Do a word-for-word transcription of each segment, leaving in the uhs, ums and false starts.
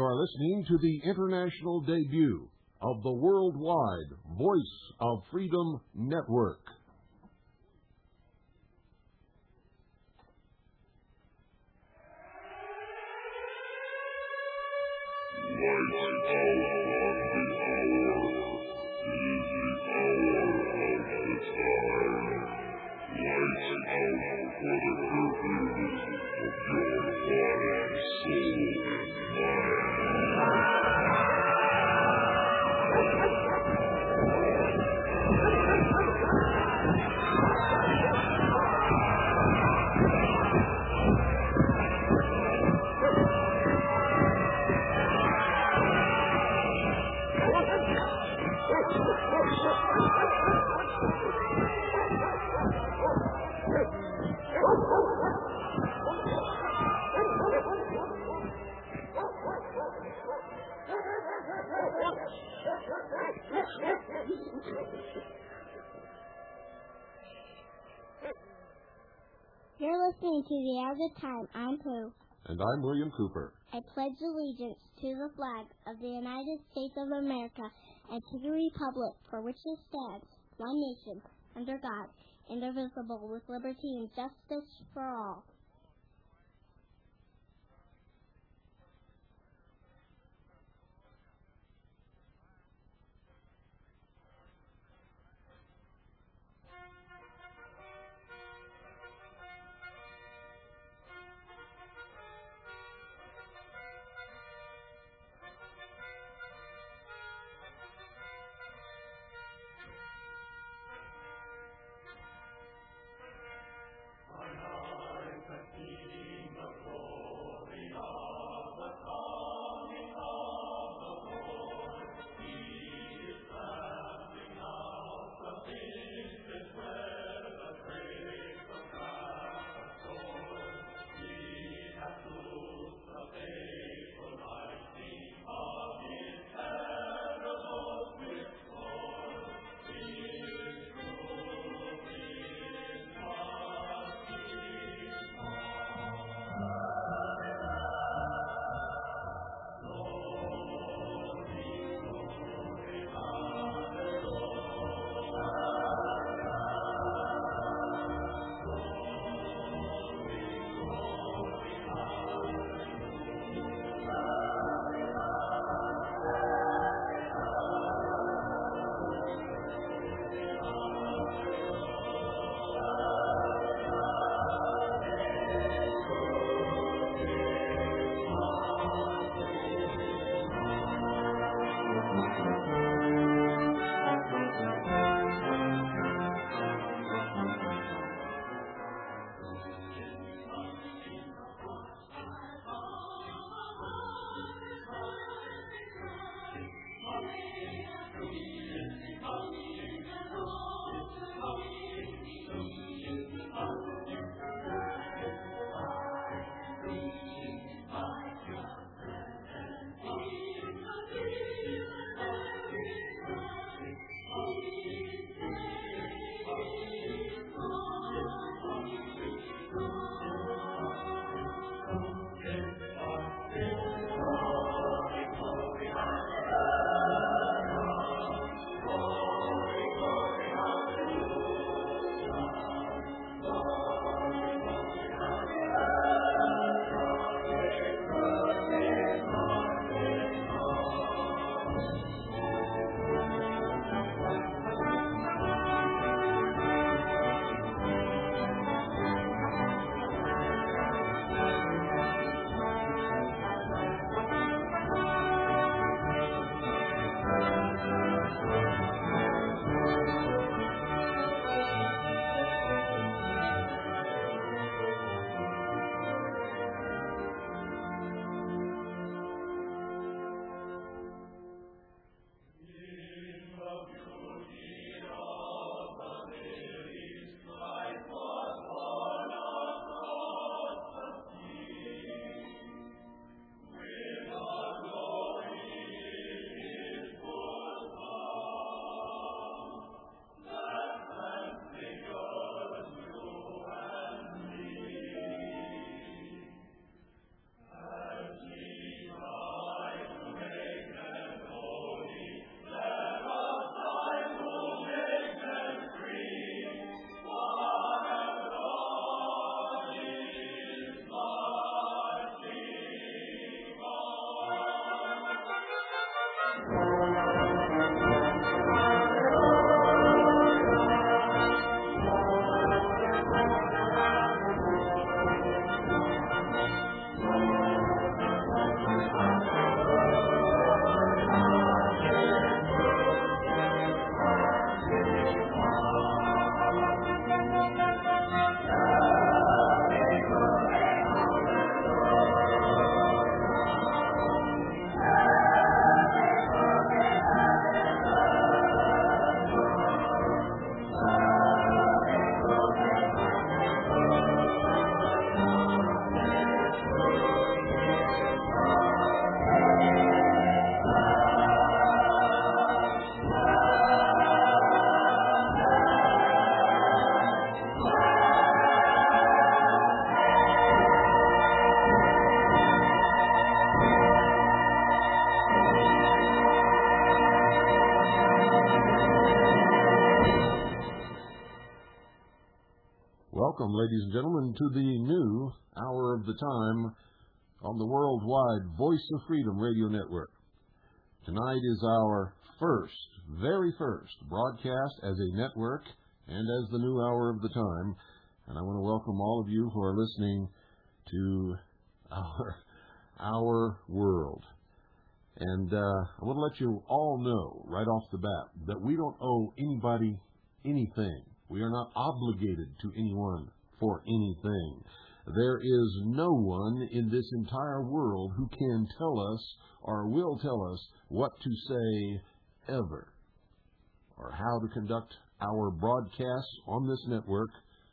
are listening to the international debut of the worldwide Voice of Freedom Network. You're listening to The Hour of Time. I'm Pooh. And I'm William Cooper. I pledge allegiance to the flag of the United States of America and to the republic for which it stands, one nation, under God, indivisible, with liberty and justice for all. Thank Welcome, ladies and gentlemen, to the new Hour of the Time on the worldwide Voice of Freedom Radio Network. Tonight is our first, very first, broadcast as a network and as the new Hour of the Time. And I want to welcome all of you who are listening to our, our world. And uh, I want to let you all know right off the bat that we don't owe anybody anything. We are not obligated to anyone for anything. There is no one in this entire world who can tell us or will tell us what to say ever, or how to conduct our broadcasts on this network,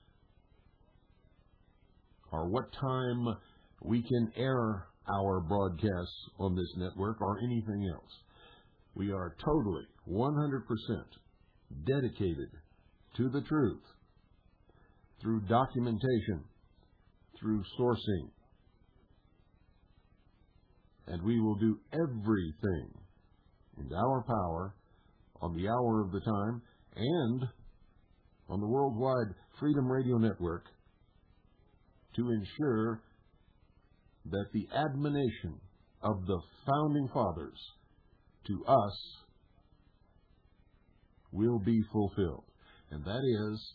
or what time we can air our broadcasts on this network, or anything else. We are totally, one hundred percent dedicated to the truth, through documentation, through sourcing. And we will do everything in our power on the Hour of the Time and on the Worldwide Freedom Radio Network to ensure that the admonition of the Founding Fathers to us will be fulfilled. And that is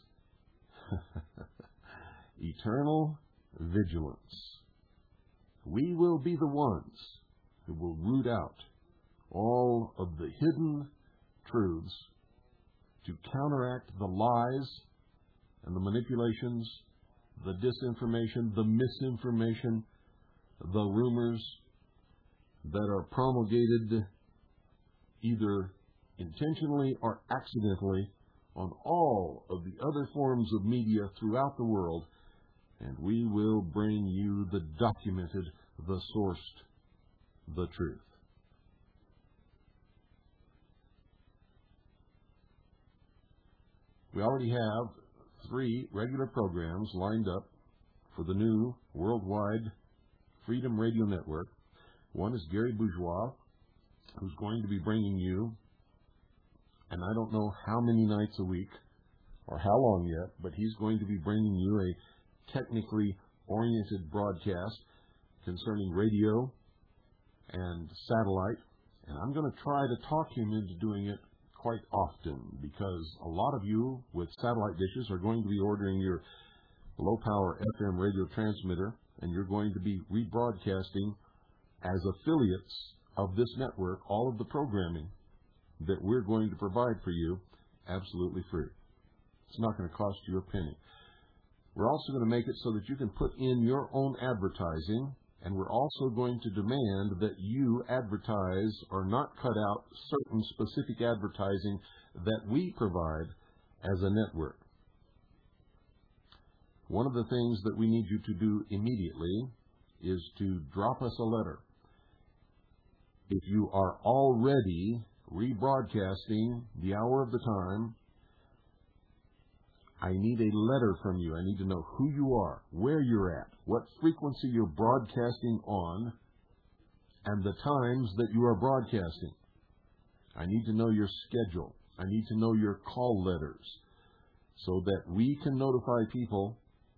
eternal vigilance. We will be the ones who will root out all of the hidden truths to counteract the lies and the manipulations, the disinformation, the misinformation, the rumors that are promulgated either intentionally or accidentally on all of the other forms of media throughout the world, and we will bring you the documented, the sourced, the truth. We already have three regular programs lined up for the new Worldwide Freedom Radio Network. One is Gary Bourgeois, who's going to be bringing you, and I don't know how many nights a week or how long yet, but he's going to be bringing you a technically oriented broadcast concerning radio and satellite. And I'm going to try to talk him into doing it quite often, because a lot of you with satellite dishes are going to be ordering your low-power F M radio transmitter, and you're going to be rebroadcasting as affiliates of this network all of the programming that we're going to provide for you absolutely free. It's not going to cost you a penny. We're also going to make it so that you can put in your own advertising, and we're also going to demand that you advertise or not cut out certain specific advertising that we provide as a network. One of the things that we need you to do immediately is to drop us a letter. If you are already rebroadcasting the Hour of the Time, I need a letter from you. I need to know who you are, where you're at, what frequency you're broadcasting on, and the times that you are broadcasting. I need to know your schedule. I need to know your call letters so that we can notify people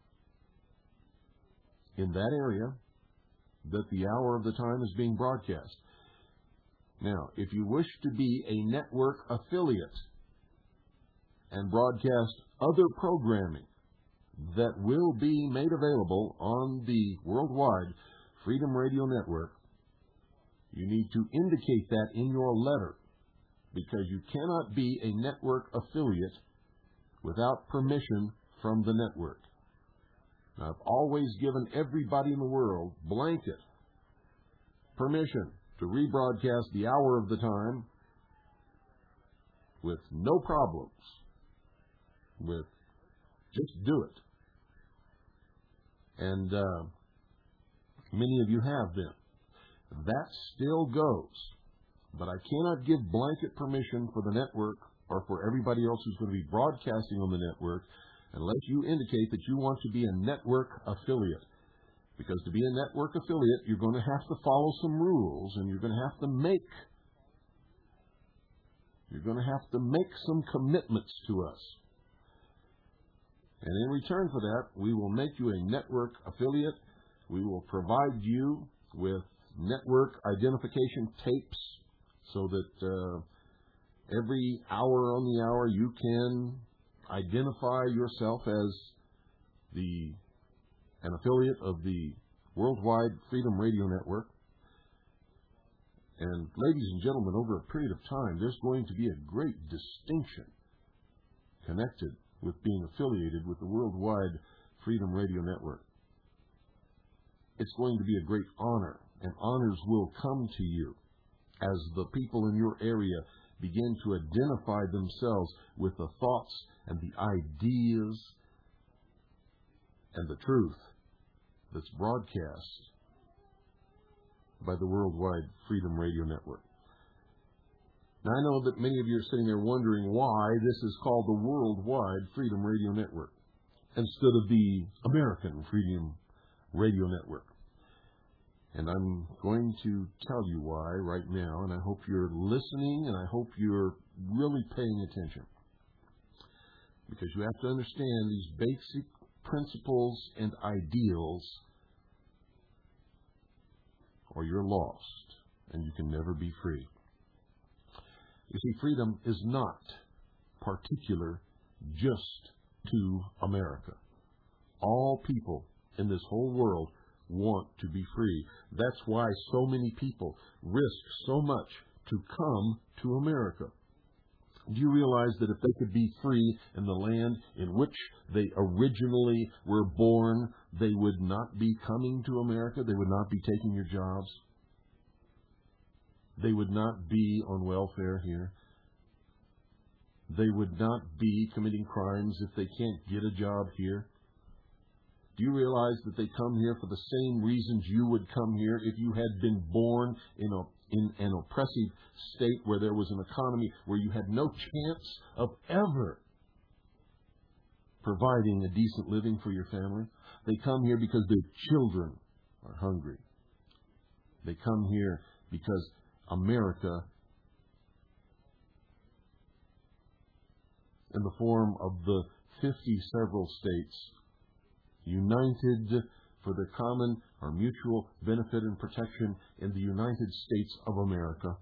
in that area that the Hour of the Time is being broadcast. Now, if you wish to be a network affiliate and broadcast other programming that will be made available on the Worldwide Freedom Radio Network, you need to indicate that in your letter, because you cannot be a network affiliate without permission from the network. Now, I've always given everybody in the world blanket permission to rebroadcast the Hour of the Time with no problems, with just do it. And uh, many of you have been. That still goes. But I cannot give blanket permission for the network or for everybody else who's going to be broadcasting on the network unless you indicate that you want to be a network affiliate. Because to be a network affiliate, you're going to have to follow some rules, and you're going to have to make you're going to have to make some commitments to us. And in return for that, we will make you a network affiliate. We will provide you with network identification tapes so that uh, every hour on the hour you can identify yourself as the an affiliate of the Worldwide Freedom Radio Network. And ladies and gentlemen, over a period of time, there's going to be a great distinction connected with being affiliated with the Worldwide Freedom Radio Network. It's going to be a great honor, and honors will come to you as the people in your area begin to identify themselves with the thoughts and the ideas and the truth that's broadcast by the Worldwide Freedom Radio Network. Now, I know that many of you are sitting there wondering why this is called the Worldwide Freedom Radio Network instead of the American Freedom Radio Network. And I'm going to tell you why right now, and I hope you're listening, and I hope you're really paying attention. Because you have to understand these basic principles and ideals, or you're lost, and you can never be free. You see, freedom is not particular just to America. All people in this whole world want to be free. That's why so many people risk so much to come to America. Do you realize that if they could be free in the land in which they originally were born, they would not be coming to America? They would not be taking your jobs? They would not be on welfare here. They would not be committing crimes if they can't get a job here. Do you realize that they come here for the same reasons you would come here if you had been born in a in an oppressive state where there was an economy where you had no chance of ever providing a decent living for your family? They come here because their children are hungry. They come here because America, in the form of the fifty several states, united for the common or mutual benefit and protection in the United States of America,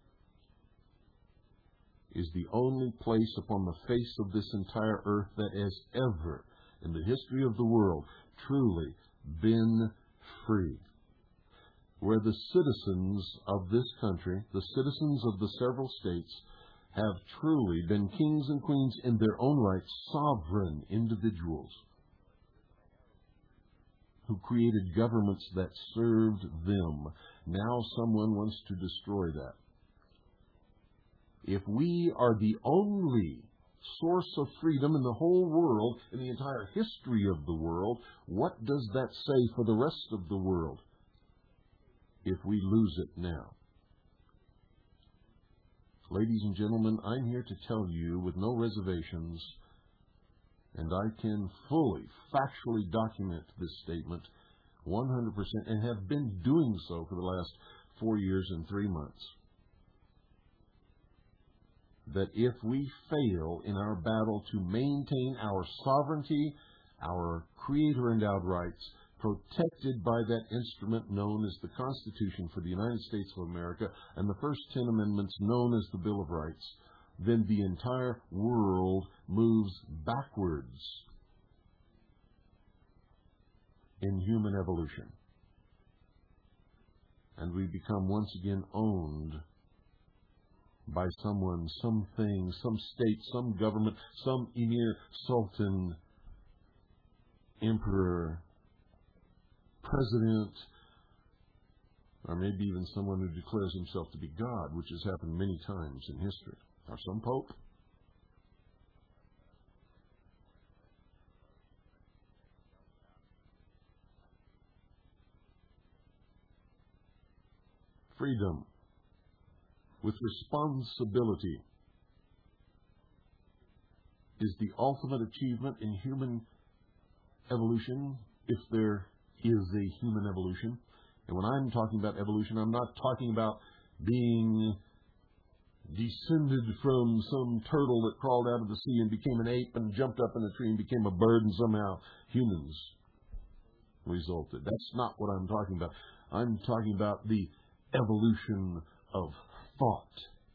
is the only place upon the face of this entire earth that has ever, in the history of the world, truly been free. Where the citizens of this country, the citizens of the several states, have truly been kings and queens in their own right, sovereign individuals who created governments that served them. Now someone wants to destroy that. If we are the only source of freedom in the whole world, in the entire history of the world, what does that say for the rest of the world if we lose it now? Ladies and gentlemen, I'm here to tell you with no reservations, and I can fully, factually document this statement one hundred percent, and have been doing so for the last four years and three months, that if we fail in our battle to maintain our sovereignty, our creator-endowed rights, protected by that instrument known as the Constitution for the United States of America and the first ten amendments known as the Bill of Rights, then the entire world moves backwards in human evolution. And we become once again owned by someone, something, some state, some government, some emir, sultan, emperor, president, or maybe even someone who declares himself to be God, which has happened many times in history, or some pope. Freedom with responsibility is the ultimate achievement in human evolution, if there is a human evolution. And when I'm talking about evolution, I'm not talking about being descended from some turtle that crawled out of the sea and became an ape and jumped up in a tree and became a bird, and somehow humans resulted. That's not what I'm talking about. I'm talking about the evolution of thought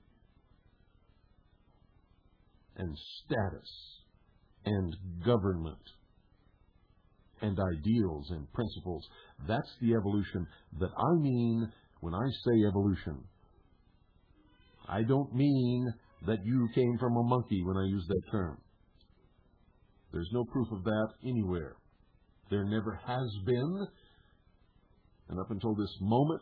and status and government and ideals and principles. That's the evolution that I mean when I say evolution. I don't mean that you came from a monkey when I use that term. There's no proof of that anywhere. There never has been, and up until this moment,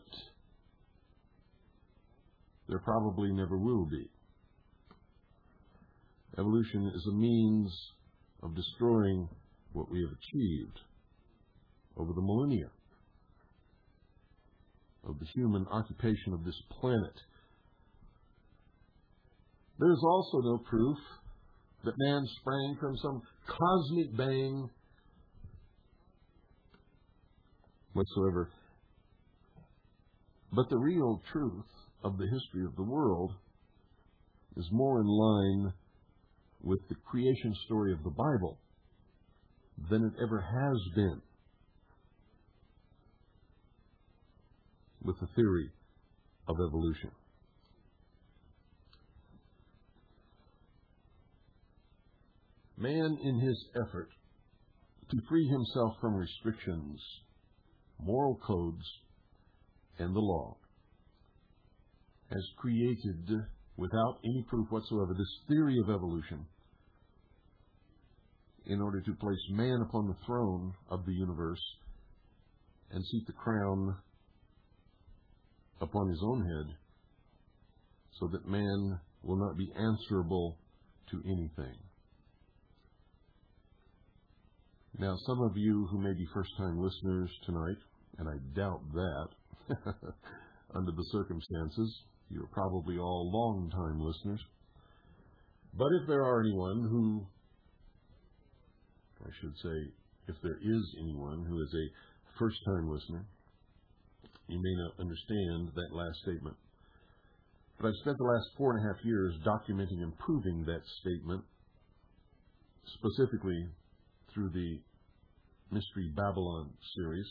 there probably never will be. Evolution is a means of destroying what we have achieved over the millennia of the human occupation of this planet. There's also no proof that man sprang from some cosmic bang whatsoever. But the real truth of the history of the world is more in line with the creation story of the Bible than it ever has been with the theory of evolution. Man, in his effort to free himself from restrictions, moral codes, and the law, has created, without any proof whatsoever, this theory of evolution in order to place man upon the throne of the universe and seat the crown upon his own head, so that man will not be answerable to anything. Now, some of you who may be first-time listeners tonight, and I doubt that, under the circumstances, you're probably all long-time listeners. But if there are anyone who, I should say, if there is anyone who is a first-time listener, you may not understand that last statement. But I've spent the last four and a half years documenting and proving that statement, specifically through the Mystery Babylon series.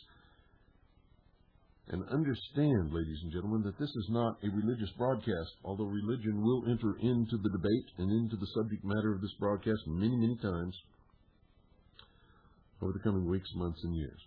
And understand, ladies and gentlemen, that this is not a religious broadcast, although religion will enter into the debate and into the subject matter of this broadcast many, many times over the coming weeks, months, and years.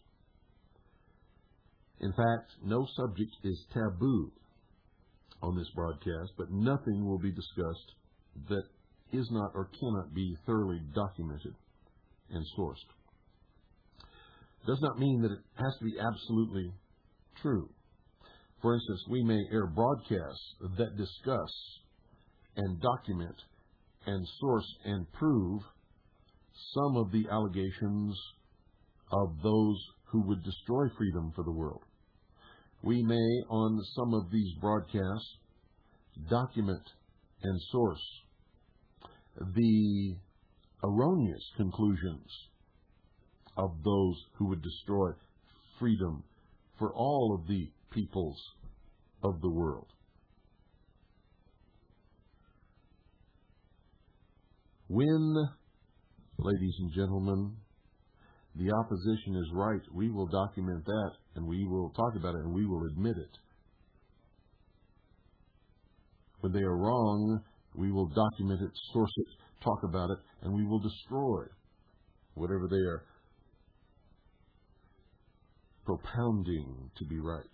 In fact, no subject is taboo on this broadcast, but nothing will be discussed that is not or cannot be thoroughly documented and sourced. Does not mean that it has to be absolutely true. For instance, we may air broadcasts that discuss and document and source and prove some of the allegations of those who would destroy freedom for the world. We may, on some of these broadcasts, document and source the erroneous conclusions of those who would destroy freedom for all of the peoples of the world. When, ladies and gentlemen, the opposition is right, we will document that, and we will talk about it, and we will admit it. When they are wrong, we will document it, source it, talk about it, and we will destroy whatever they are propounding to be right.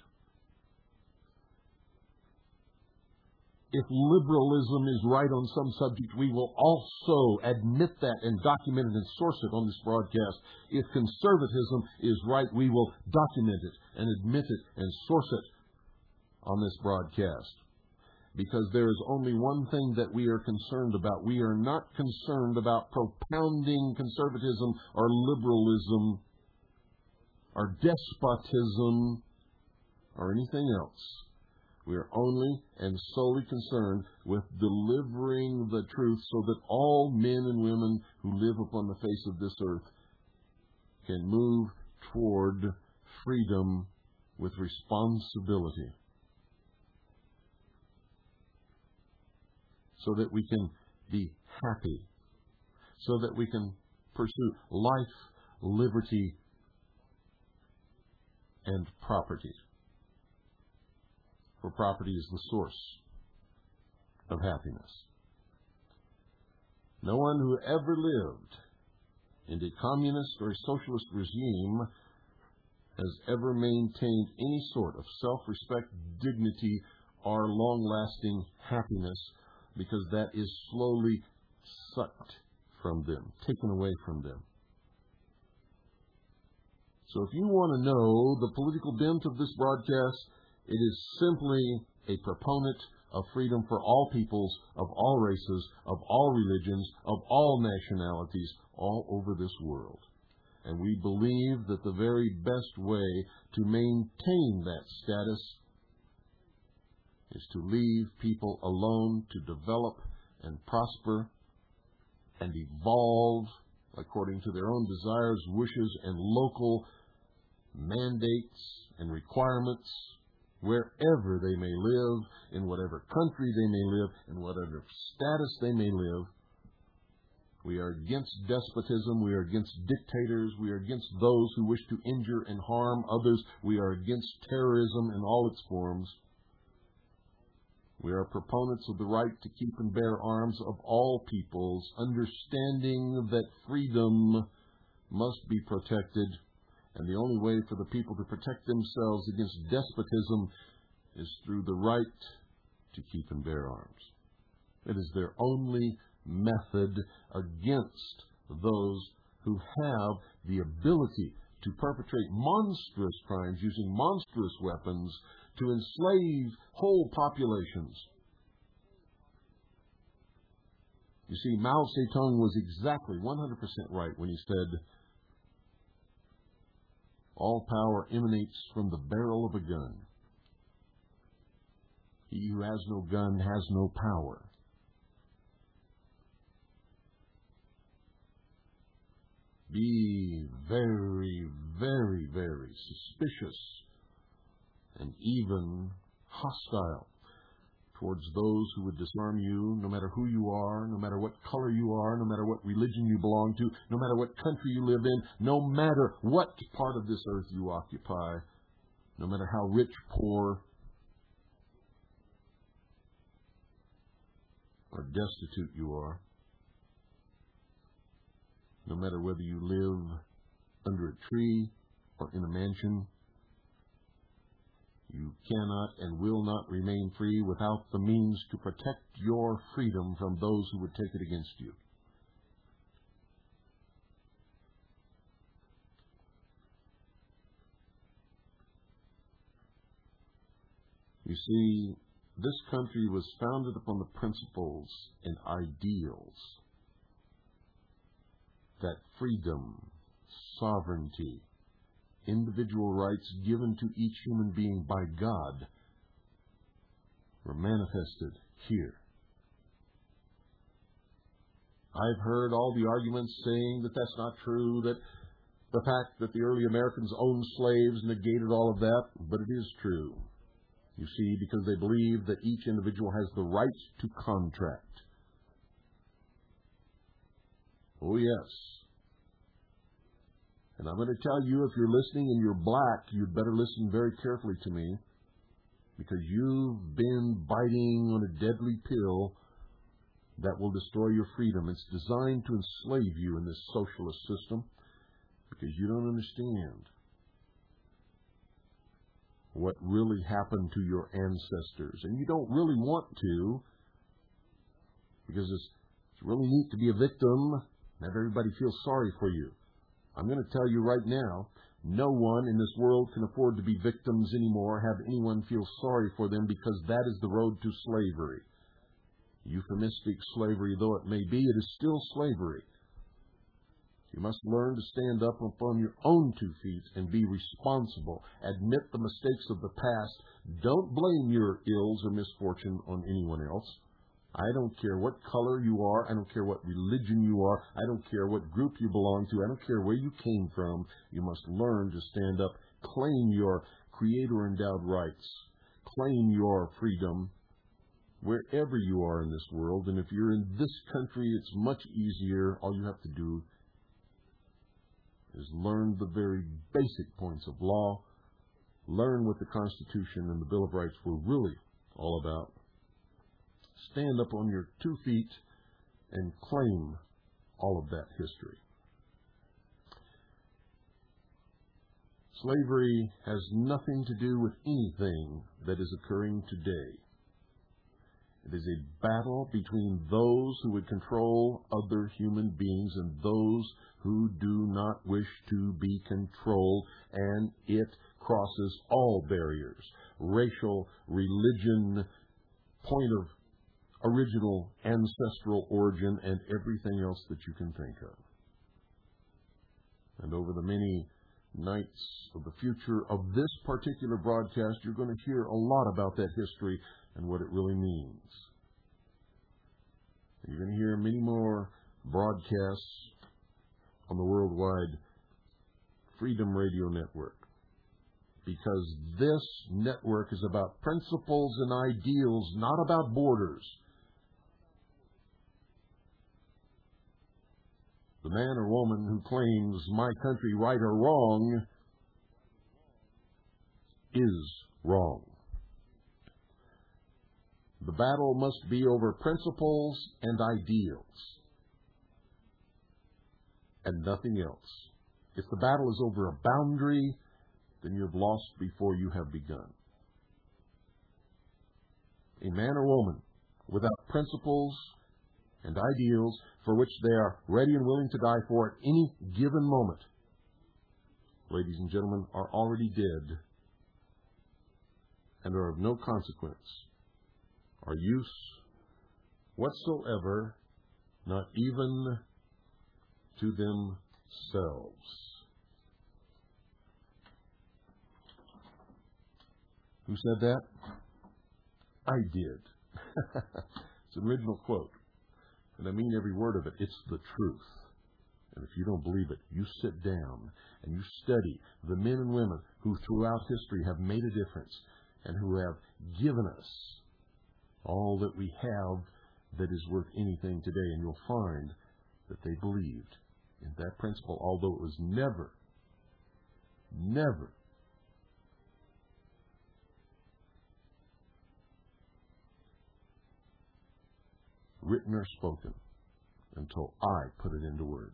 If liberalism is right on some subject, we will also admit that and document it and source it on this broadcast. If conservatism is right, we will document it and admit it and source it on this broadcast. Because there is only one thing that we are concerned about. We are not concerned about propounding conservatism or liberalism or despotism or anything else. We are only and solely concerned with delivering the truth so that all men and women who live upon the face of this earth can move toward freedom with responsibility. so that we can be happy, so that we can pursue life, liberty, and property. For property is the source of happiness. No one who ever lived in a communist or a socialist regime has ever maintained any sort of self-respect, dignity, or long-lasting happiness, because that is slowly sucked from them, taken away from them. So if you want to know the political bent of this broadcast, it is simply a proponent of freedom for all peoples, of all races, of all religions, of all nationalities, all over this world. And we believe that the very best way to maintain that status is to leave people alone to develop and prosper and evolve according to their own desires, wishes, and local mandates and requirements, wherever they may live, in whatever country they may live, in whatever status they may live. We are against despotism. We are against dictators. We are against those who wish to injure and harm others. We are against terrorism in all its forms. We are proponents of the right to keep and bear arms of all peoples, understanding that freedom must be protected, and the only way for the people to protect themselves against despotism is through the right to keep and bear arms. It is their only method against those who have the ability to perpetrate monstrous crimes using monstrous weapons to enslave whole populations. You see, Mao Zedong was exactly one hundred percent right when he said, all power emanates from the barrel of a gun. He who has no gun has no power. Be very, very, very suspicious and even hostile towards those who would disarm you, no matter who you are, no matter what color you are, no matter what religion you belong to, no matter what country you live in, no matter what part of this earth you occupy, no matter how rich, poor, or destitute you are, no matter whether you live under a tree or in a mansion, you cannot and will not remain free without the means to protect your freedom from those who would take it against you. You see, this country was founded upon the principles and ideals that freedom, sovereignty, individual rights given to each human being by God were manifested here. I've heard all the arguments saying that that's not true, that the fact that the early Americans owned slaves negated all of that, but it is true. You see, because they believe that each individual has the right to contract. Oh, yes. And I'm going to tell you, if you're listening and you're black, you'd better listen very carefully to me, because you've been biting on a deadly pill that will destroy your freedom. It's designed to enslave you in this socialist system, because you don't understand what really happened to your ancestors. And you don't really want to, because it's, it's really neat to be a victim. Not everybody feels sorry for you. I'm going to tell you right now, no one in this world can afford to be victims anymore, have anyone feel sorry for them, because that is the road to slavery. Euphemistic slavery though it may be, it is still slavery. You must learn to stand up upon your own two feet and be responsible. Admit the mistakes of the past. Don't blame your ills or misfortune on anyone else. I don't care what color you are. I don't care what religion you are. I don't care what group you belong to. I don't care where you came from. You must learn to stand up, claim your Creator-endowed rights, claim your freedom, wherever you are in this world. And if you're in this country, it's much easier. All you have to do is learn the very basic points of law, learn what the Constitution and the Bill of Rights were really all about. Stand up on your two feet and claim all of that history. Slavery has nothing to do with anything that is occurring today. It is a battle between those who would control other human beings and those who do not wish to be controlled, and it crosses all barriers: racial, religion, point of original ancestral origin, and everything else that you can think of. And over the many nights of the future of this particular broadcast, you're going to hear a lot about that history and what it really means. And you're going to hear many more broadcasts on the Worldwide Freedom Radio Network, because this network is about principles and ideals, not about borders. The man or woman who claims my country right or wrong is wrong. The battle must be over principles and ideals, and nothing else. If the battle is over a boundary, then you have lost before you have begun. A man or woman without principles and ideals for which they are ready and willing to die for at any given moment, ladies and gentlemen, are already dead and are of no consequence or use whatsoever, not even to themselves. Who said that? I did. It's an original quote, and I mean every word of it. It's the truth. And if you don't believe it, you sit down and you study the men and women who throughout history have made a difference and who have given us all that we have that is worth anything today, and you'll find that they believed in that principle, although it was never, never written or spoken until I put it into words.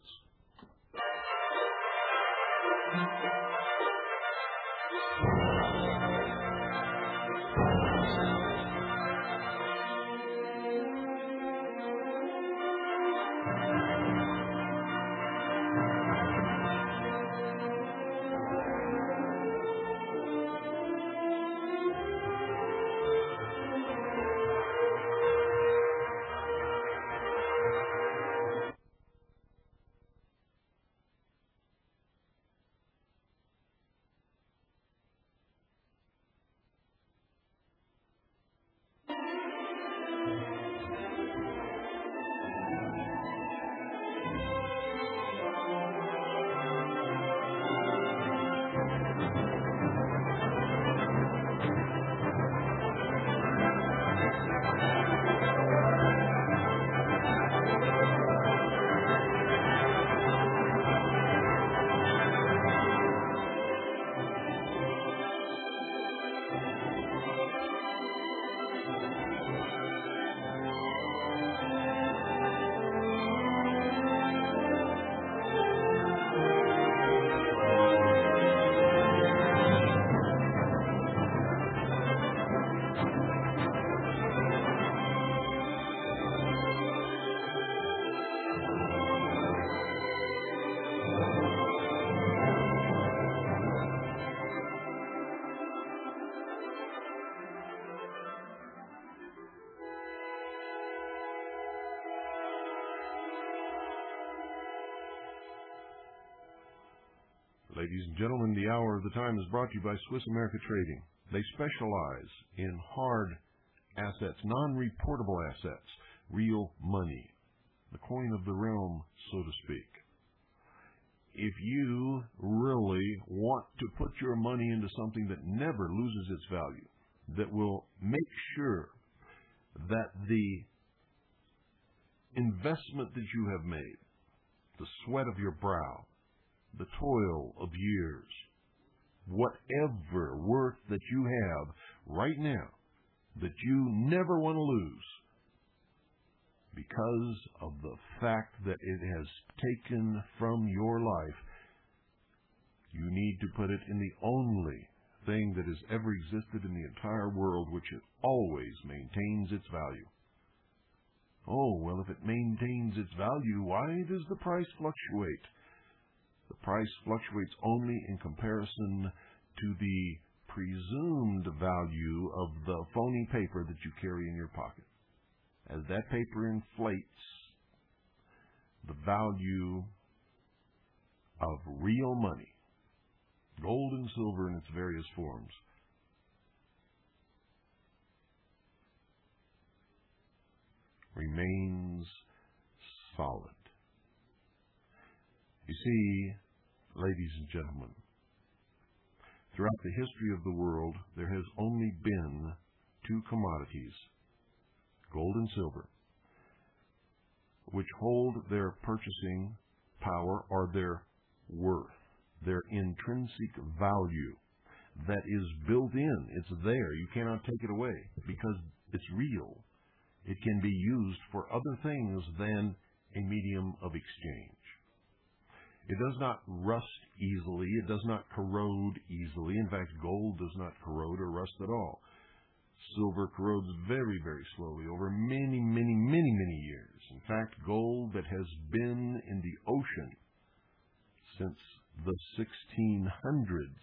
Ladies and gentlemen, the hour of the time is brought to you by Swiss America Trading. They specialize in hard assets, non-reportable assets, real money, the coin of the realm, so to speak. If you really want to put your money into something that never loses its value, that will make sure that the investment that you have made, the sweat of your brow, the toil of years, whatever worth that you have right now that you never want to lose because of the fact that it has taken from your life, you need to put it in the only thing that has ever existed in the entire world, which it always maintains its value. Oh, well, if it maintains its value, why does the price fluctuate? The price fluctuates only in comparison to the presumed value of the phony paper that you carry in your pocket. As that paper inflates, the value of real money, gold and silver in its various forms, remains solid. You see, ladies and gentlemen, throughout the history of the world, there has only been two commodities, gold and silver, which hold their purchasing power or their worth, their intrinsic value that is built in. It's there. You cannot take it away because it's real. It can be used for other things than a medium of exchange. It does not rust easily. It does not corrode easily. In fact, gold does not corrode or rust at all. Silver corrodes very, very slowly over many, many, many, many years. In fact, gold that has been in the ocean since the sixteen hundreds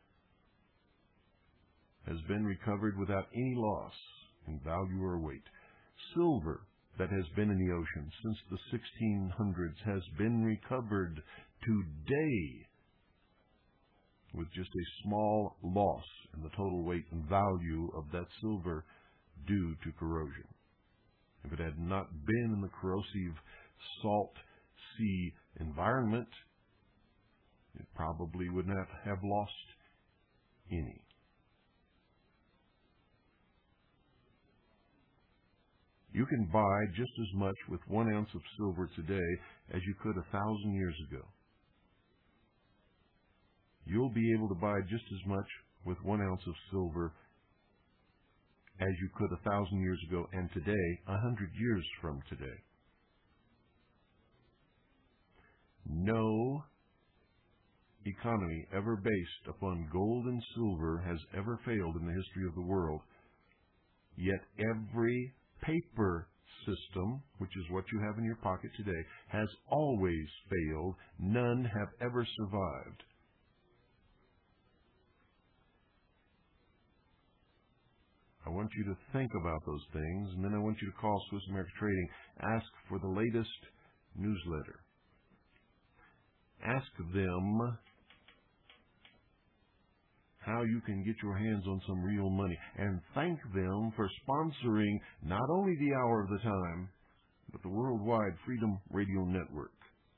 has been recovered without any loss in value or weight. Silver that has been in the ocean since the sixteen hundreds has been recovered today with just a small loss in the total weight and value of that silver due to corrosion. If it had not been in the corrosive salt sea environment, it probably would not have lost any. You can buy just as much with one ounce of silver today as you could a thousand years ago. You'll be able to buy just as much with one ounce of silver as you could a thousand years ago and today, a hundred years from today. No economy ever based upon gold and silver has ever failed in the history of the world. Yet every paper system, which is what you have in your pocket today, has always failed. None have ever survived. I want you to think about those things, and then I want you to call Swiss America Trading, ask for the latest newsletter. Ask them how you can get your hands on some real money, and thank them for sponsoring not only the Hour of the Time, but the Worldwide Freedom Radio Network.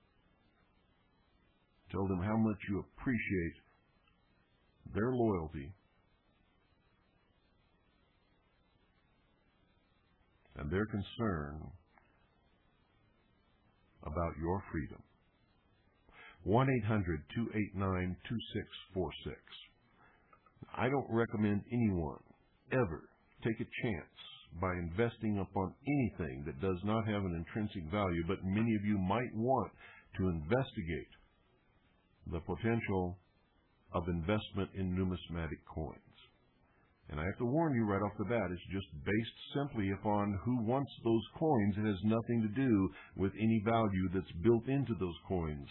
Tell them how much you appreciate their loyalty and their concern about your freedom. one eight hundred, two eight nine, two six four six. I don't recommend anyone ever take a chance by investing upon anything that does not have an intrinsic value, but many of you might want to investigate the potential of investment in numismatic coins. And I have to warn you right off the bat, it's just based simply upon who wants those coins. It has nothing to do with any value that's built into those coins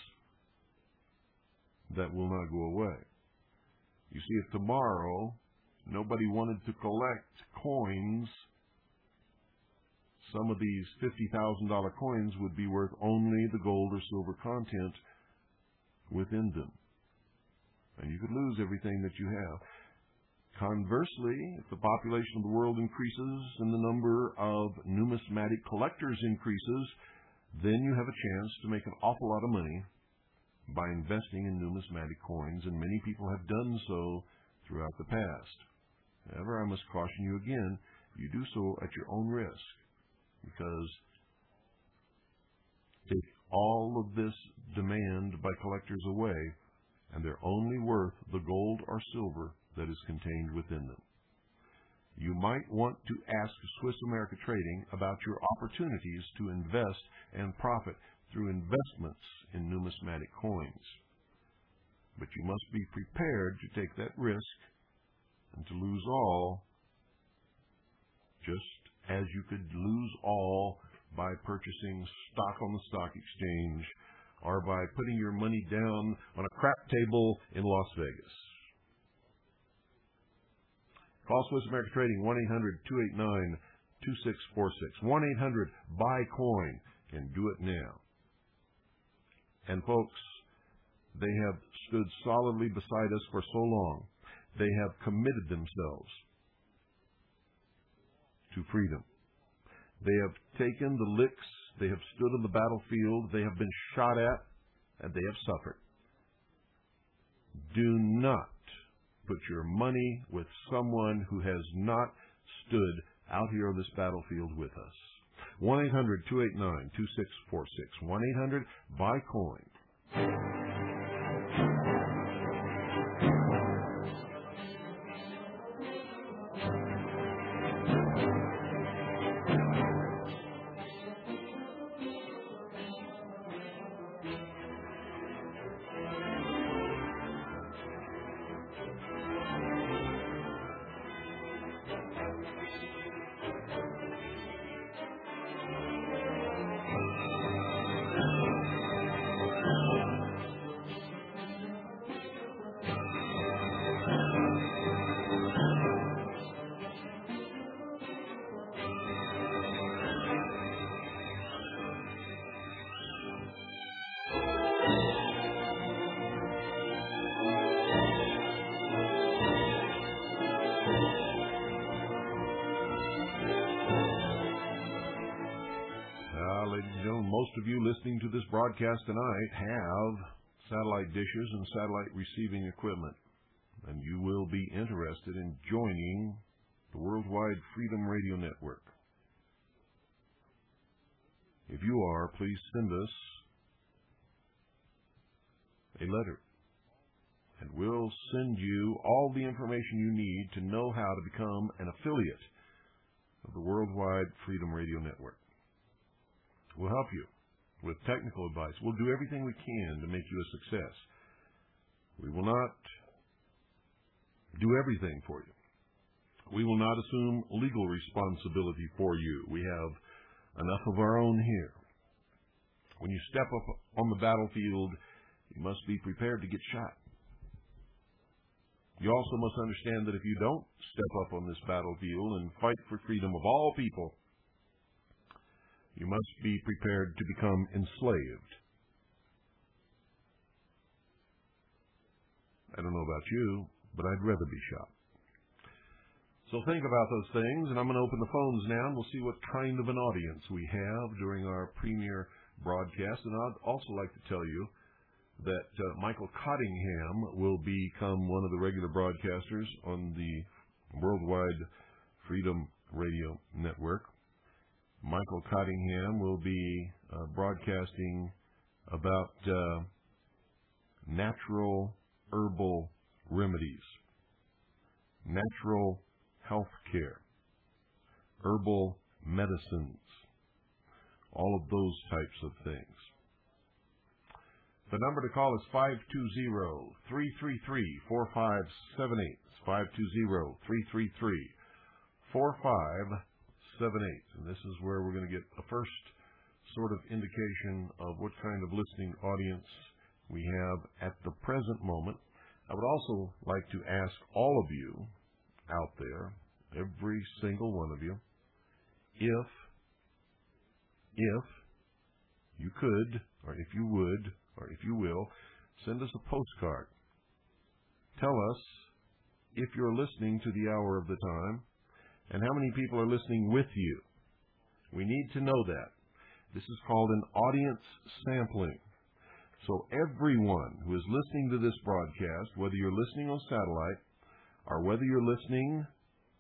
that will not go away. You see, if tomorrow nobody wanted to collect coins, some of these fifty thousand dollar coins would be worth only the gold or silver content within them. And you could lose everything that you have. Conversely, if the population of the world increases and the number of numismatic collectors increases, then you have a chance to make an awful lot of money by investing in numismatic coins, and many people have done so throughout the past. However, I must caution you again, you do so at your own risk, because take all of this demand by collectors away, and they're only worth the gold or silver that is contained within them. You might want to ask Swiss America Trading about your opportunities to invest and profit through investments in numismatic coins. But you must be prepared to take that risk and to lose all, just as you could lose all by purchasing stock on the stock exchange or by putting your money down on a crap table in Las Vegas. Call Swiss America Trading, one eight hundred, two eight nine, two six four six. one eight hundred, buy coin, and do it now. And folks, they have stood solidly beside us for so long. They have committed themselves to freedom. They have taken the licks. They have stood on the battlefield. They have been shot at, and they have suffered. Do not put your money with someone who has not stood out here on this battlefield with us. one eight hundred, two eight nine, two six four six. one eight hundred, buy coin. Most of you listening to this broadcast tonight have satellite dishes and satellite receiving equipment, and you will be interested in joining the Worldwide Freedom Radio Network. If you are, please send us a letter, and we'll send you all the information you need to know how to become an affiliate of the Worldwide Freedom Radio Network. We'll help you with technical advice. We'll do everything we can to make you a success. We will not do everything for you. We will not assume legal responsibility for you. We have enough of our own here. When you step up on the battlefield, you must be prepared to get shot. You also must understand that if you don't step up on this battlefield and fight for freedom of all people, you must be prepared to become enslaved. I don't know about you, but I'd rather be shot. So think about those things, and I'm going to open the phones now, and we'll see what kind of an audience we have during our premiere broadcast. And I'd also like to tell you that uh, Michael Cottingham will become one of the regular broadcasters on the Worldwide Freedom Radio Network. Michael Cottingham will be uh, broadcasting about uh, natural herbal remedies, natural health care, herbal medicines, all of those types of things. The number to call is five two zero, three three three, four five seven eight. It's five two zero, three three three, four five seven eight. And this is where we're going to get a first sort of indication of what kind of listening audience we have at the present moment. I would also like to ask all of you out there, every single one of you, if, if you could, or if you would, or if you will, send us a postcard. Tell us if you're listening to the hour of the time and how many people are listening with you. We need to know that. This is called an audience sampling. So everyone who is listening to this broadcast, whether you're listening on satellite or whether you're listening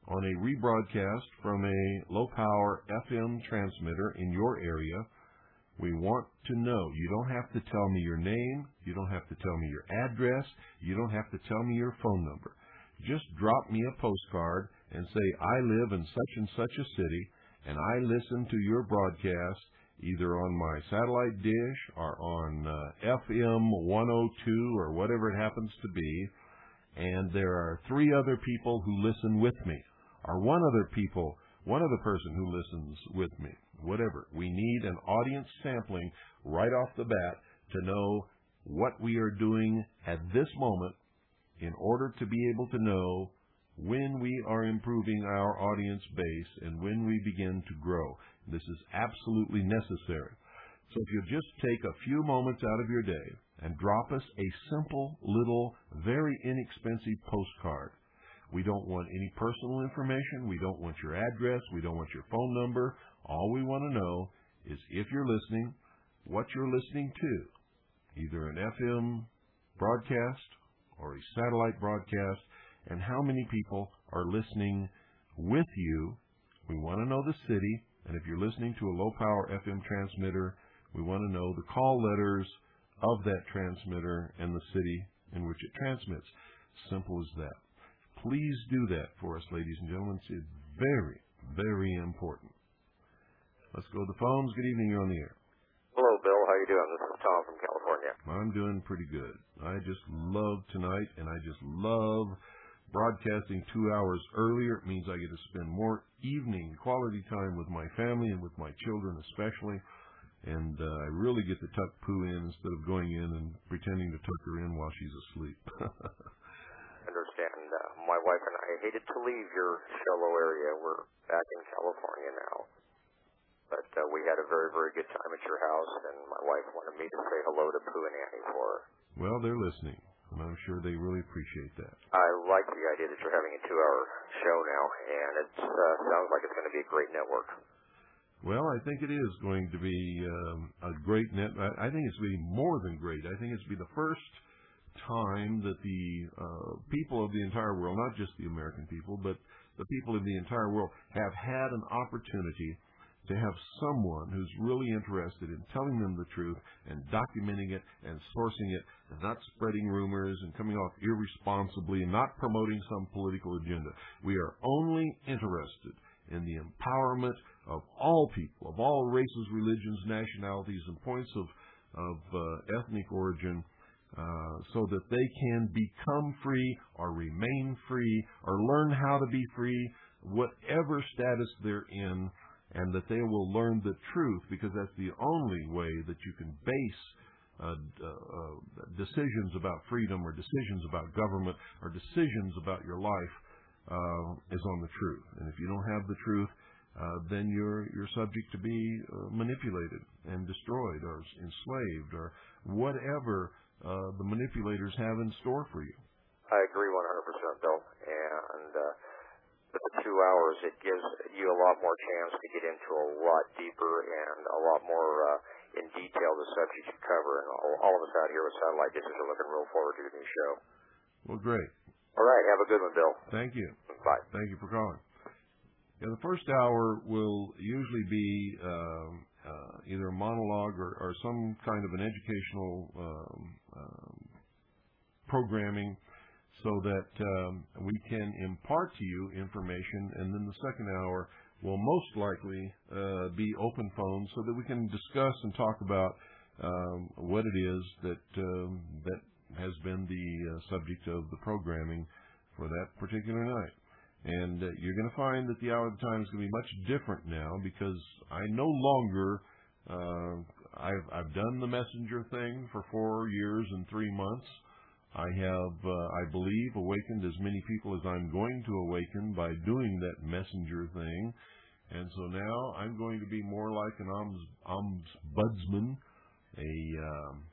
on a rebroadcast from a low-power F M transmitter in your area. We want to know. You don't have to tell me your name. You don't have to tell me your address. You don't have to tell me your phone number. Just drop me a postcard and say, I live in such and such a city, and I listen to your broadcast either on my satellite dish or on uh, F M one oh two or whatever it happens to be, and there are three other people who listen with me, or one other people, one other person who listens with me, whatever. We need an audience sampling right off the bat to know what we are doing at this moment in order to be able to know when we are improving our audience base and when we begin to grow. This is absolutely necessary. So if you'll just take a few moments out of your day and drop us a simple, little, very inexpensive postcard. We don't want any personal information. We don't want your address. We don't want your phone number. All we want to know is if you're listening, what you're listening to, either an F M broadcast or a satellite broadcast, and how many people are listening with you. We want to know the city, and if you're listening to a low-power F M transmitter, we want to know the call letters of that transmitter and the city in which it transmits. Simple as that. Please do that for us, ladies and gentlemen. It's very, very important. Let's go to the phones. Good evening. You're on the air. Hello, Bill. How you doing? This is Tom from California. I'm doing pretty good. I just love tonight, and I just love broadcasting two hours earlier. It means I get to spend more evening quality time with my family and with my children especially. And uh, I really get to tuck Pooh in instead of going in and pretending to tuck her in while she's asleep. Understand. Uh, my wife and I hated to leave your Show-Low area. We're back in California now. But uh, we had a very, very good time at your house, and my wife wanted me to say hello to Pooh and Annie for her. Well, they're listening, and I'm sure they really appreciate that. I like the idea that you're having a two-hour show now, and it uh, sounds like it's going to be a great network. Well, I think it is going to be um, a great net. I, I think it's going to be more than great. I think it's going to be the first time that the uh, people of the entire world, not just the American people, but the people of the entire world, have had an opportunity to have someone who's really interested in telling them the truth and documenting it and sourcing it and not spreading rumors and coming off irresponsibly and not promoting some political agenda. We are only interested in the empowerment of all people, of all races, religions, nationalities, and points of, of uh, ethnic origin, uh, so that they can become free or remain free or learn how to be free, whatever status they're in, and that they will learn the truth, because that's the only way that you can base uh, uh, decisions about freedom or decisions about government or decisions about your life uh, is on the truth. And if you don't have the truth, uh, then you're you're subject to be uh, manipulated and destroyed or enslaved or whatever uh, the manipulators have in store for you. I agree one hundred percent, Bill. And uh, with the two hours, it gives you a lot more chance to get into a lot deeper and a lot more uh, in detail the subjects you cover. And all, all of us out here with Satellite Dishes are looking real forward to the new show. Well, great. All right. Have a good one, Bill. Thank you. Bye. Thank you for calling. Yeah, the first hour will usually be um, uh, either a monologue or, or some kind of an educational um, um, programming, so that um, we can impart to you information, and then the second hour will most likely uh, be open phone, so that we can discuss and talk about um, what it is that um, that has been the uh, subject of the programming for that particular night. And uh, you're going to find that the hour of the time is going to be much different now, because I no longer uh, I've I've done the messenger thing for four years and three months. I have, uh, I believe, awakened as many people as I'm going to awaken by doing that messenger thing. And so now I'm going to be more like an ombudsman, ombudsman a, um,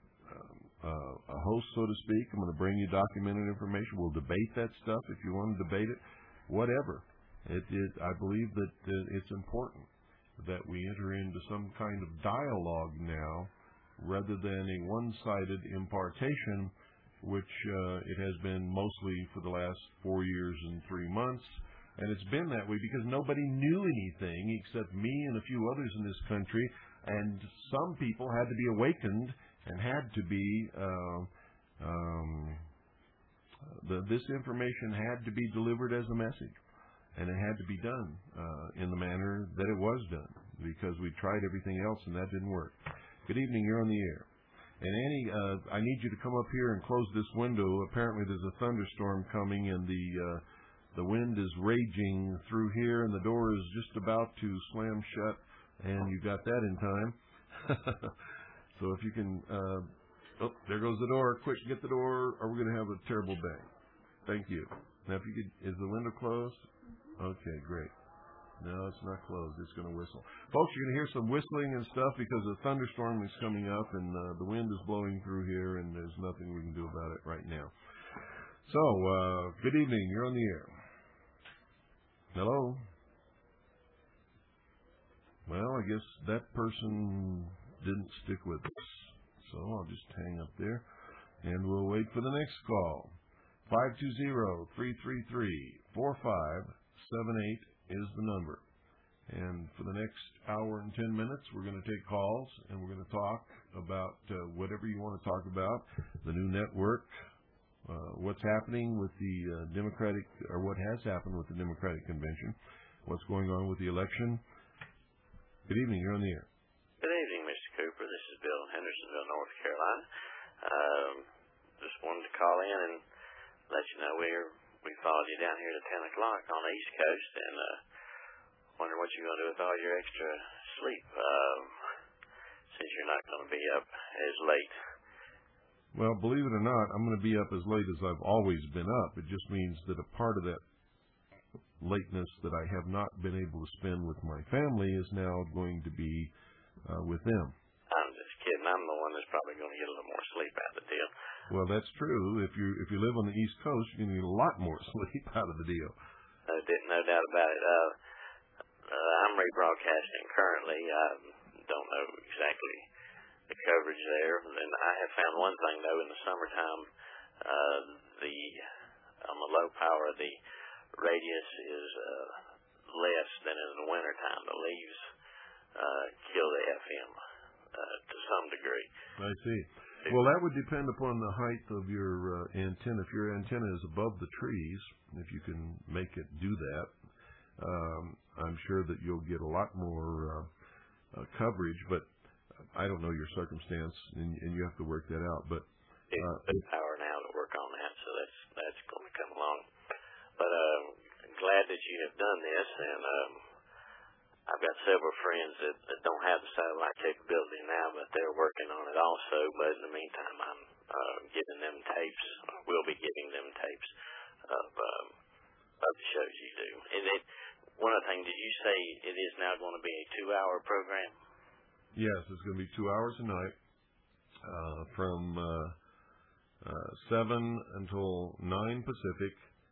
uh, a host, so to speak. I'm going to bring you documented information. We'll debate that stuff if you want to debate it, whatever. It, it, I believe that uh, it's important that we enter into some kind of dialogue now, rather than a one-sided impartation, which uh, it has been mostly for the last four years and three months, And it's been that way because nobody knew anything except me and a few others in this country. And some people had to be awakened and had to be, uh, um, the, this information had to be delivered as a message. And it had to be done uh, in the manner that it was done because we tried everything else and that didn't work. Good evening, you're on the air. And Annie, uh, I need you to come up here and close this window. Apparently there's a thunderstorm coming and the uh, the wind is raging through here and the door is just about to slam shut and you got that in time. So if you can, uh, oh, there goes the door. Quick, get the door or we're going to have a terrible bang. Thank you. Now if you could, is the window closed? Okay, great. No, it's not closed. It's going to whistle. Folks, you're going to hear some whistling and stuff because a thunderstorm is coming up and uh, the wind is blowing through here and there's nothing we can do about it right now. So, uh, good evening. You're on the air. Hello? Well, I guess that person didn't stick with us. So I'll just hang up there and we'll wait for the next call. five two zero, three three three, four five seven eight is the number. And for the next hour and ten minutes, we're going to take calls and we're going to talk about uh, whatever you want to talk about, the new network, uh, what's happening with the uh, Democratic, or what has happened with the Democratic Convention, what's going on with the election. Good evening, you're on the air. Good evening, Mister Cooper. This is Bill in Hendersonville, North Carolina. Um, just wanted to call in and let you know we're We followed you down here to ten o'clock on the East Coast and uh, wonder what you're going to do with all your extra sleep um, since you're not going to be up as late. Well, believe it or not, I'm going to be up as late as I've always been up. It just means that a part of that lateness that I have not been able to spend with my family is now going to be uh, with them. I'm just kidding. I'm the one that's probably going to get a little more sleep out of the deal. Well, that's true. If you if you live on the East Coast, you can get a lot more sleep out of the deal. No, no doubt about it. Uh, uh, I'm rebroadcasting currently. I don't know exactly the coverage there. And I have found one thing, though, in the summertime, uh, the on the low power, the radius is uh, less than in the wintertime. The leaves uh, kill the F M uh, to some degree. I see. Well, that would depend upon the height of your uh, antenna. If your antenna is above the trees, if you can make it do that, um, I'm sure that you'll get a lot more uh, uh, coverage. But I don't know your circumstance, and, and you have to work that out. But uh, it's power now to work on that, so that's that's going to come along. But uh, I'm glad that you have done this, and um, I've got several friends that, that don't have the satellite capability now, but they're working on it also. But in the meantime, I'm uh, giving them tapes. We'll be giving them tapes of um, of the shows you do. And it, one other thing, did you say it is now going to be a two-hour program? Yes, it's going to be two hours a night uh, from uh, uh, seven until nine Pacific,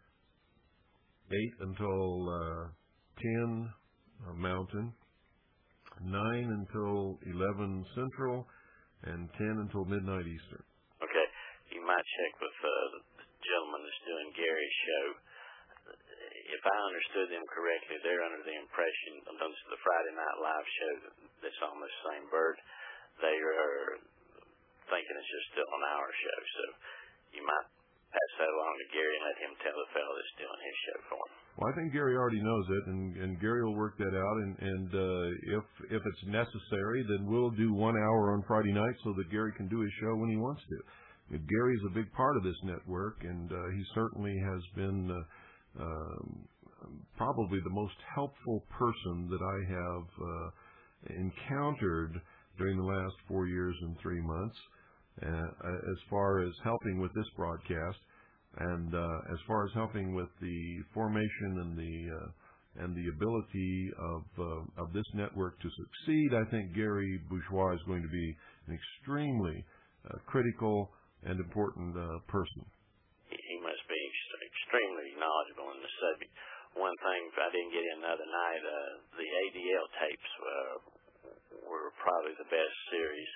eight until uh, ten Uh, Mountain, nine until eleven Central, and ten until midnight Eastern. Okay. You might check with uh, the gentleman that's doing Gary's show. If I understood them correctly, they're under the impression, this is the Friday Night Live show that's on the same bird, they are thinking it's just still an hour show. So you might pass that along to Gary and let him tell the fellow that's doing his show for him. Well, I think Gary already knows it, and, and Gary will work that out. And, and uh, if if it's necessary, then we'll do one hour on Friday night so that Gary can do his show when he wants to. Gary's a big part of this network, and uh, he certainly has been uh, uh, probably the most helpful person that I have uh, encountered during the last four years and three months uh, as far as helping with this broadcast. And uh, as far as helping with the formation and the uh, and the ability of uh, of this network to succeed, I think Gary Bourgeois is going to be an extremely uh, critical and important uh, person. He, he must be ex- extremely knowledgeable in the subject. One thing I didn't get in the other night, uh, the A D L tapes uh, were probably the best series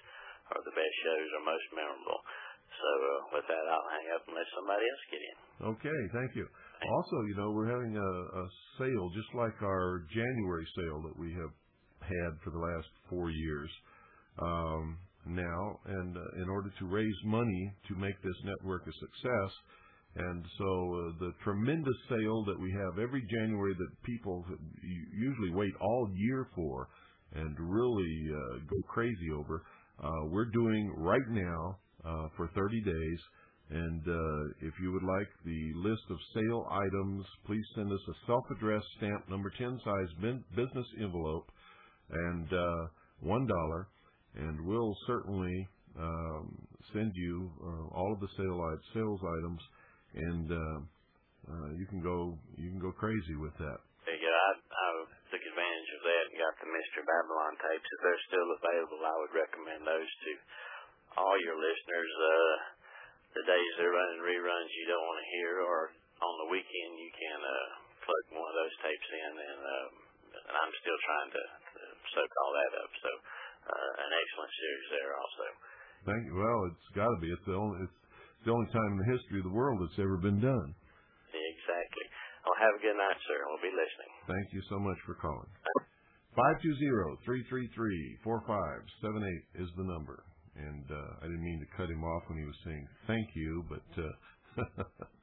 are the best shows or most memorable. So uh, with that, I'll hang up and let somebody else get in. Okay, thank you. Also, you know, we're having a, a sale just like our January sale that we have had for the last four years um, now, and uh, in order to raise money to make this network a success. And so uh, the tremendous sale that we have every January that people usually wait all year for and really uh, go crazy over, uh, we're doing right now uh, for thirty days. And uh, if you would like the list of sale items, please send us a self-addressed stamp number ten size business envelope and uh, one dollar, and we'll certainly um, send you uh, all of the sale sales items. And uh, uh, you can go you can go crazy with that. Yeah, I, I took advantage of that and got the Mister Babylon tapes. If they're still available, I would recommend those to all your listeners. Uh, the days they're running reruns you don't want to hear, or on the weekend you can uh, plug one of those tapes in, and, uh, and I'm still trying to, to soak all that up. So uh, an excellent series there also. Thank you. Well, it's got to be. It's the only. It's the only time in the history of the world it's ever been done. Exactly. Well, have a good night, sir. We'll be listening. Thank you so much for calling. five two zero, three three three, four five seven eight is the number. And uh, I didn't mean to cut him off when he was saying thank you, but uh,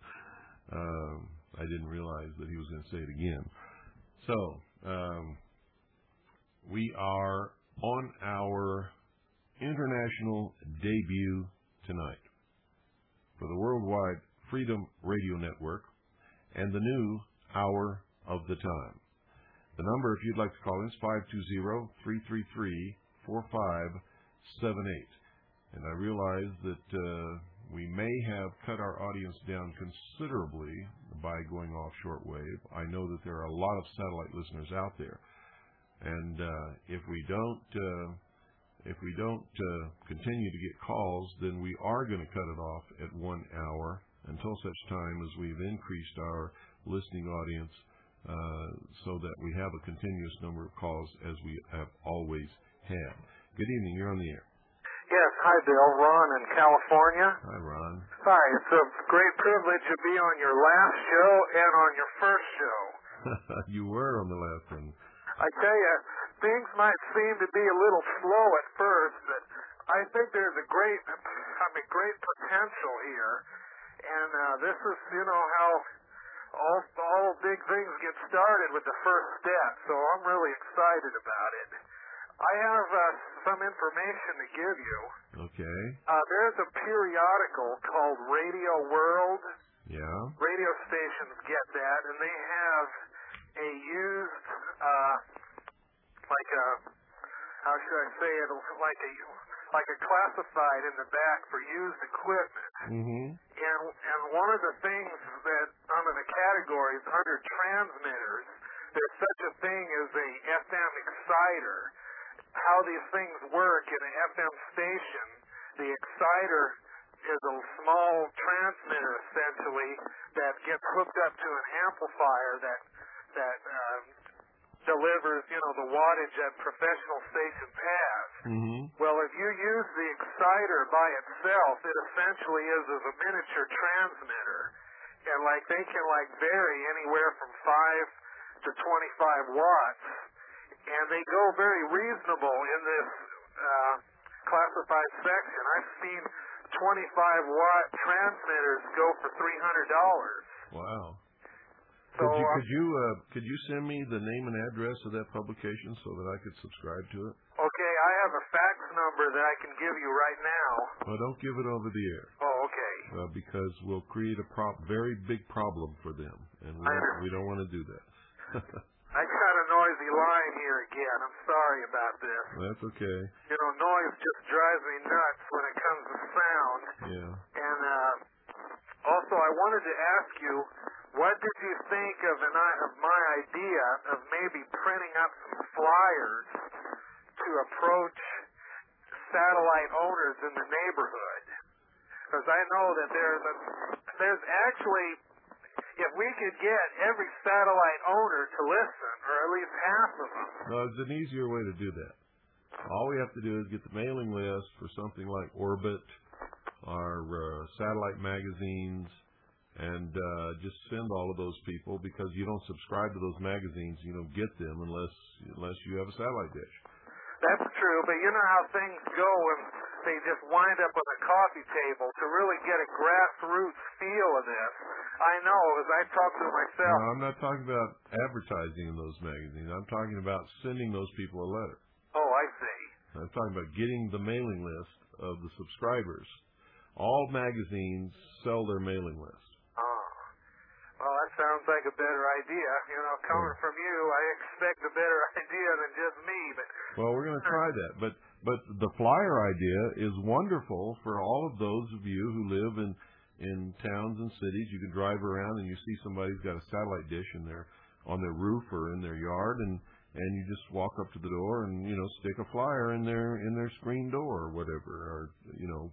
um, I didn't realize that he was going to say it again. So, um, we are on our international debut tonight for the Worldwide Freedom Radio Network and the new Hour of the Time. The number, if you'd like to call in, is five two zero, three three three, four five seven eight. And I realize that uh, we may have cut our audience down considerably by going off shortwave. I know that there are a lot of satellite listeners out there. And uh, if we don't... Uh, If we don't uh, continue to get calls, then we are going to cut it off at one hour until such time as we've increased our listening audience uh, so that we have a continuous number of calls as we have always had. Good evening. You're on the air. Yes. Hi, Bill. Ron in California. Hi, Ron. Hi. It's a great privilege to be on your last show and on your first show. You were on the last one. I tell you, things might seem to be a little slow at first, but I think there's a great, I mean, great potential here. And uh, this is, you know, how all all big things get started with the first step. So I'm really excited about it. I have uh, some information to give you. Okay. Uh, there's a periodical called Radio World. Yeah. Radio stations get that, and they have a used, uh, like a, how should I say it, like a, like a classified in the back for used equipment. Mm-hmm. And and one of the things that under the categories under transmitters, there's such a thing as a F M exciter. How these things work in an F M station, the exciter is a small transmitter essentially that gets hooked up to an amplifier that that uh, delivers, you know, the wattage that professional stations have. Mm-hmm. Well, if you use the exciter by itself, it essentially is as a miniature transmitter, and like they can like vary anywhere from five to twenty-five watts, and they go very reasonable in this uh, classified section. I've seen twenty-five watt transmitters go for three hundred dollars. Wow. So, could you uh, could you, uh, could you send me the name and address of that publication so that I could subscribe to it? Okay, I have a fax number that I can give you right now. Well, don't give it over the air. Oh, okay. Uh, because we'll create a pro- very big problem for them, and we don't, we don't want to do that. I got a noisy line here again. I'm sorry about this. That's okay. You know, noise just drives me nuts when it comes to sound. Yeah. And uh, also, I wanted to ask you, what did you think of an of my idea of maybe printing up some flyers to approach satellite owners in the neighborhood? Because I know that there's a, there's actually, if we could get every satellite owner to listen, or at least half of them. No, it's an easier way to do that. All we have to do is get the mailing list for something like Orbit, our uh, satellite magazines, and uh, just send all of those people, because you don't subscribe to those magazines, you don't get them unless unless you have a satellite dish. That's true, but you know how things go when they just wind up on a coffee table. To really get a grassroots feel of this, I know, as I talk to myself. No, I'm not talking about advertising in those magazines. I'm talking about sending those people a letter. Oh, I see. I'm talking about getting the mailing list of the subscribers. All magazines sell their mailing list. Ah. Well, that sounds like a better idea. You know, coming Yeah. from you, I expect a better idea than just me. But well, we're going to try that. But but the flyer idea is wonderful for all of those of you who live in in towns and cities. You can drive around and you see somebody's got a satellite dish in their on their roof or in their yard, and and you just walk up to the door and you know stick a flyer in their in their screen door or whatever, or you know,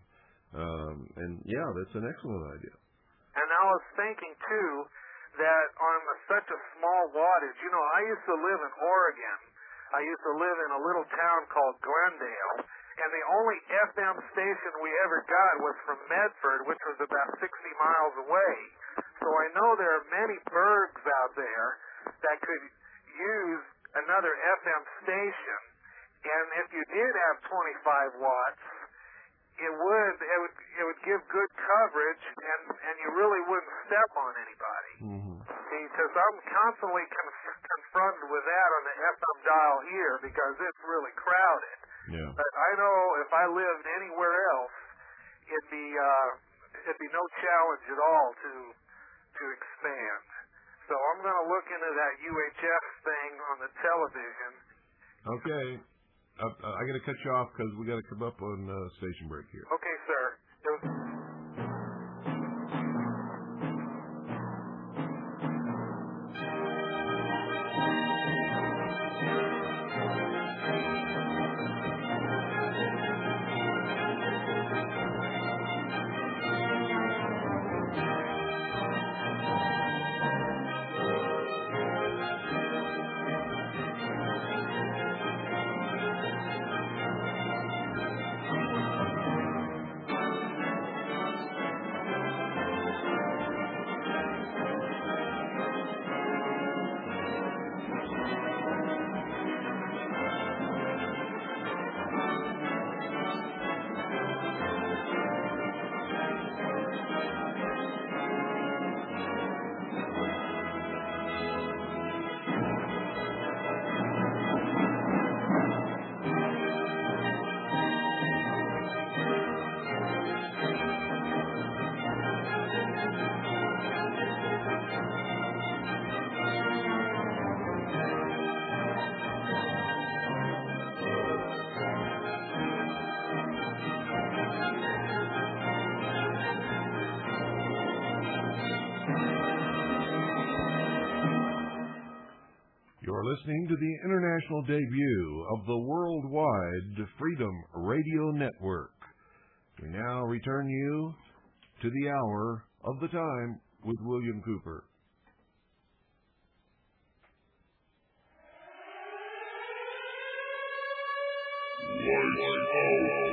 um, and yeah, that's an excellent idea. And I was thinking, too, that on a, such a small wattage, you know, I used to live in Oregon. I used to live in a little town called Glendale, and the only F M station we ever got was from Medford, which was about sixty miles away. So I know there are many burgs out there that could use another F M station. And if you did have twenty-five watts, it would it would it would give good coverage, and and you really wouldn't step on anybody. Mm-hmm. See, because I'm constantly conf- confronted with that on the F M dial here, because it's really crowded. Yeah. But I know if I lived anywhere else, it'd be uh, it'd be no challenge at all to to expand. So I'm going to look into that U H F thing on the television. Okay. Uh, uh, I got to cut you off because we got to come up on uh, station break here. Okay, sir. It was- You're listening to the international debut of the worldwide Freedom Radio Network. We now return you to the hour of the time with William Cooper. Lights out.